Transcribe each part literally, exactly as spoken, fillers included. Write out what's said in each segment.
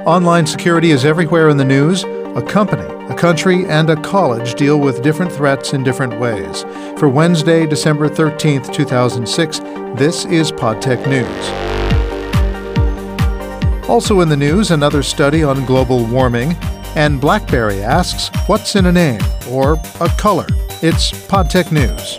Online security is everywhere in the news. A company, a country, and a college deal with different threats in different ways. For Wednesday, December thirteenth, two thousand six, this is PodTech News. Also in the news, another study on global warming. And BlackBerry asks, what's in a name or a color? It's PodTech News.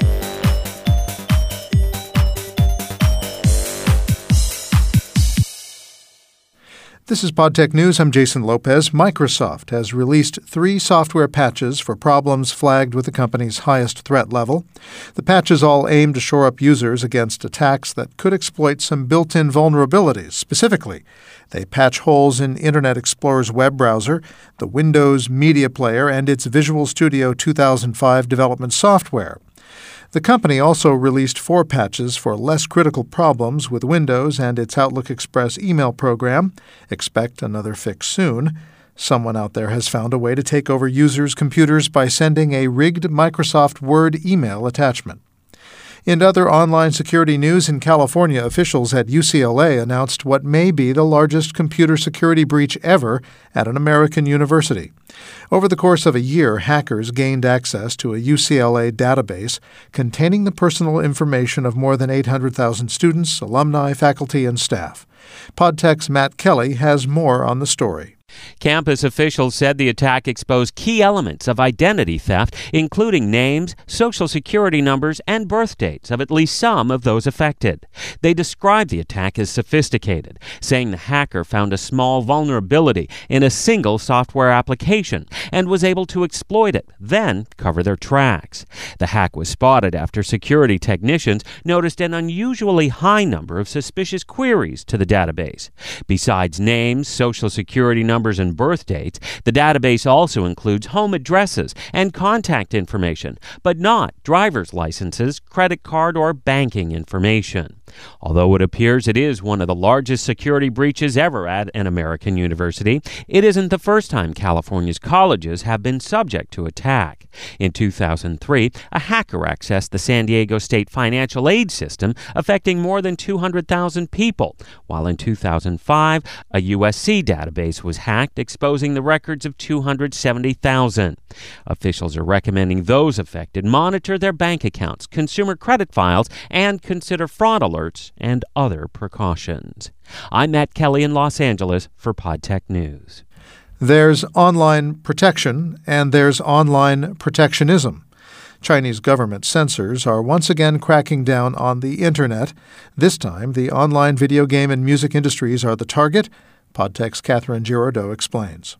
This is PodTech News. I'm Jason Lopez. Microsoft has released three software patches for problems flagged with the company's highest threat level. The patches all aim to shore up users against attacks that could exploit some built-in vulnerabilities. Specifically, they patch holes in Internet Explorer's web browser, the Windows Media Player, and its Visual Studio two thousand five development software. The company also released four patches for less critical problems with Windows and its Outlook Express email program. Expect another fix soon. Someone out there has found a way to take over users' computers by sending a rigged Microsoft Word email attachment. In other online security news, in California, officials at U C L A announced what may be the largest computer security breach ever at an American university. Over the course of a year, hackers gained access to a U C L A database containing the personal information of more than eight hundred thousand students, alumni, faculty, and staff. PodTech's Matt Kelly has more on the story. Campus officials said the attack exposed key elements of identity theft, including names, social security numbers, and birth dates of at least some of those affected. They described the attack as sophisticated, saying the hacker found a small vulnerability in a single software application and was able to exploit it, then cover their tracks. The hack was spotted after security technicians noticed an unusually high number of suspicious queries to the database. Besides names, social security numbers, and birth dates, the database also includes home addresses and contact information, but not driver's licenses, credit card, or banking information. Although it appears it is one of the largest security breaches ever at an American university, it isn't the first time California's colleges have been subject to attack. In two thousand three, a hacker accessed the San Diego State financial aid system, affecting more than two hundred thousand people, while in two thousand five, a U S C database was hacked, exposing the records of two hundred seventy thousand. Officials are recommending those affected monitor their bank accounts, consumer credit files, and consider fraud alerts and other precautions. I'm Matt Kelly in Los Angeles for PodTech News. There's online protection and there's online protectionism. Chinese government censors are once again cracking down on the Internet. This time, the online video game and music industries are the target. PodTech's Catherine Girardeau explains.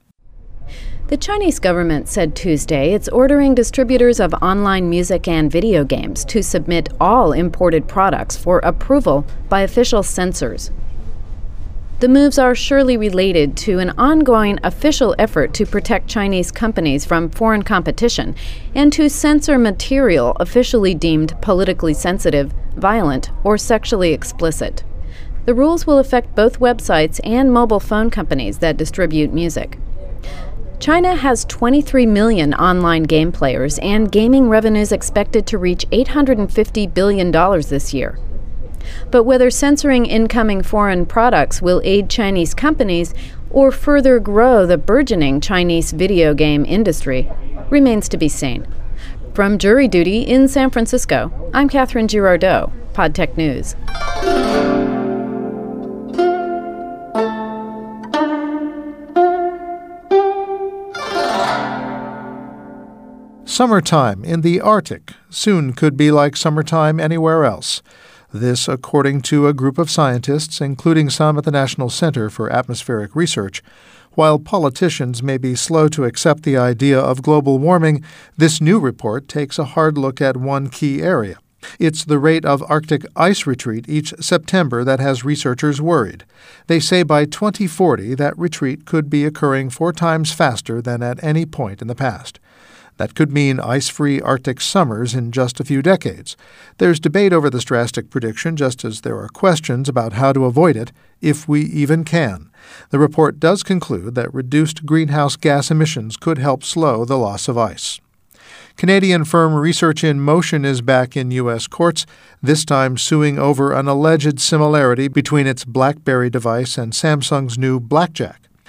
The Chinese government said Tuesday it's ordering distributors of online music and video games to submit all imported products for approval by official censors. The moves are surely related to an ongoing official effort to protect Chinese companies from foreign competition and to censor material officially deemed politically sensitive, violent, or sexually explicit. The rules will affect both websites and mobile phone companies that distribute music. China has twenty-three million online game players, and gaming revenues expected to reach eight hundred fifty billion dollars this year. But whether censoring incoming foreign products will aid Chinese companies or further grow the burgeoning Chinese video game industry remains to be seen. From jury duty in San Francisco, I'm Catherine Girardeau, PodTech News. Summertime in the Arctic soon could be like summertime anywhere else. This, according to a group of scientists, including some at the National Center for Atmospheric Research. While politicians may be slow to accept the idea of global warming, this new report takes a hard look at one key area. It's the rate of Arctic ice retreat each September that has researchers worried. They say by twenty forty that retreat could be occurring four times faster than at any point in the past. That could mean ice-free Arctic summers in just a few decades. There's debate over this drastic prediction, just as there are questions about how to avoid it, if we even can. The report does conclude that reduced greenhouse gas emissions could help slow the loss of ice. Canadian firm Research in Motion is back in U S courts, this time suing over an alleged similarity between its BlackBerry device and Samsung's new Blackjack.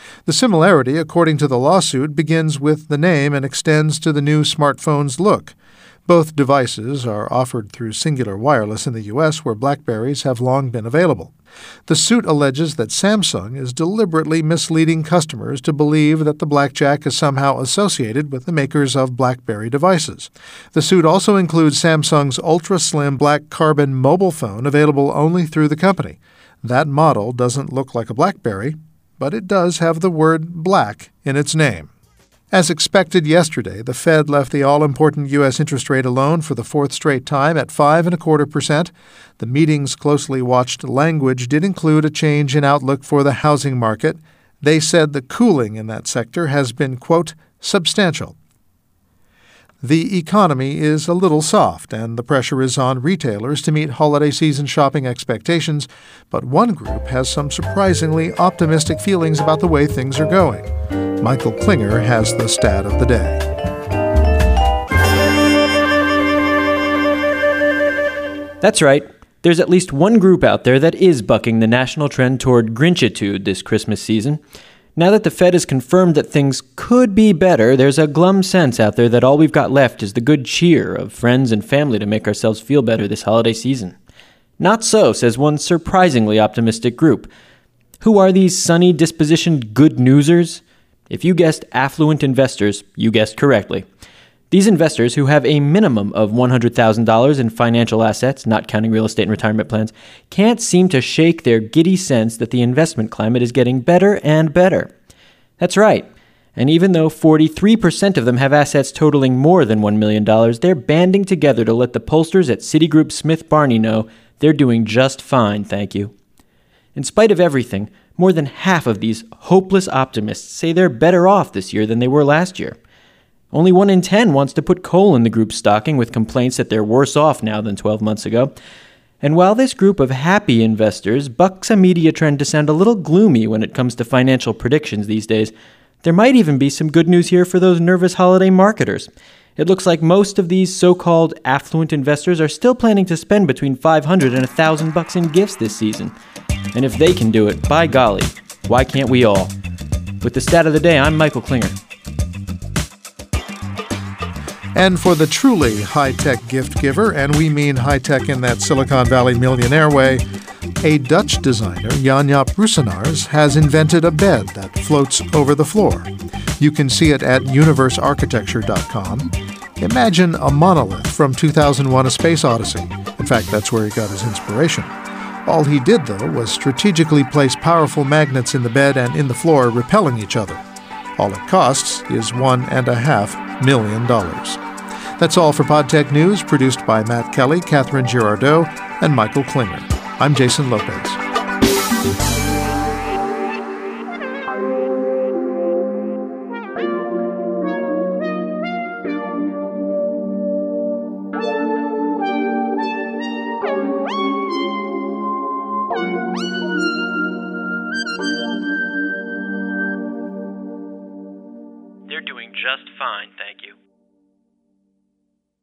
The similarity, according to the lawsuit, begins with the name and extends to the new smartphone's look. Both devices are offered through Cingular Wireless in the U S, where BlackBerries have long been available. The suit alleges that Samsung is deliberately misleading customers to believe that the Blackjack is somehow associated with the makers of BlackBerry devices. The suit also includes Samsung's ultra-slim black carbon mobile phone available only through the company. That model doesn't look like a BlackBerry, but it does have the word black in its name. As expected yesterday, the Fed left the all-important U S interest rate alone for the fourth straight time at five and a quarter percent. The meeting's closely watched language did include a change in outlook for the housing market. They said the cooling in that sector has been, quote, substantial. The economy is a little soft, and the pressure is on retailers to meet holiday season shopping expectations, but one group has some surprisingly optimistic feelings about the way things are going. Michael Klinger has the stat of the day. That's right. There's at least one group out there that is bucking the national trend toward Grinchitude this Christmas season. Now that the Fed has confirmed that things could be better, there's a glum sense out there that all we've got left is the good cheer of friends and family to make ourselves feel better this holiday season. Not so, says one surprisingly optimistic group. Who are these sunny dispositioned good newsers? If you guessed affluent investors, you guessed correctly. These investors, who have a minimum of one hundred thousand dollars in financial assets, not counting real estate and retirement plans, can't seem to shake their giddy sense that the investment climate is getting better and better. That's right. And even though forty-three percent of them have assets totaling more than one million dollars, they're banding together to let the pollsters at Citigroup Smith Barney know they're doing just fine, thank you. In spite of everything, more than half of these hopeless optimists say they're better off this year than they were last year. Only one in ten wants to put coal in the group's stocking with complaints that they're worse off now than twelve months ago. And while this group of happy investors bucks a media trend to sound a little gloomy when it comes to financial predictions these days, there might even be some good news here for those nervous holiday marketers. It looks like most of these so-called affluent investors are still planning to spend between five hundred and one thousand bucks in gifts this season. And if they can do it, by golly, why can't we all? With the stat of the day, I'm Michael Klinger. And for the truly high-tech gift giver, and we mean high-tech in that Silicon Valley millionaire way, a Dutch designer, Jan-Jaap Roosenaars, has invented a bed that floats over the floor. You can see it at universe architecture dot com. Imagine a monolith from two thousand one: A Space Odyssey. In fact, that's where he got his inspiration. All he did, though, was strategically place powerful magnets in the bed and in the floor, repelling each other. All it costs is one and a half million dollars. That's all for PodTech News, produced by Matt Kelly, Catherine Girardeau, and Michael Klinger. I'm Jason Lopez. They're doing just fine, thank you.